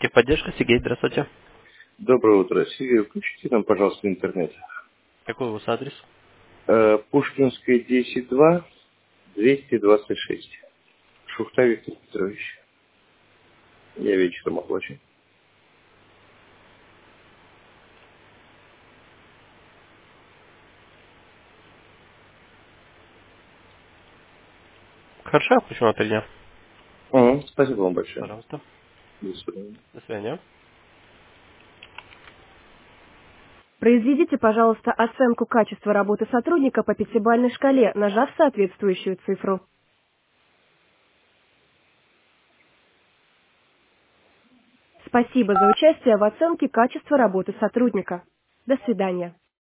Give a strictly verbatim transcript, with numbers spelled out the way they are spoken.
Техподдержка, Сергей, здравствуйте. Доброе утро, Сергей. Включите нам, пожалуйста, интернет. Какой у вас адрес? Э, Пушкинская, десять два, двести двадцать шесть. Шухта Виктор Петрович. Я вечером оплачу. Хорошо, почему на три дня? Ага, спасибо вам большое. Пожалуйста. До свидания. До свидания. Произведите, пожалуйста, оценку качества работы сотрудника по пятибалльной шкале, нажав соответствующую цифру. Спасибо за участие в оценке качества работы сотрудника. До свидания.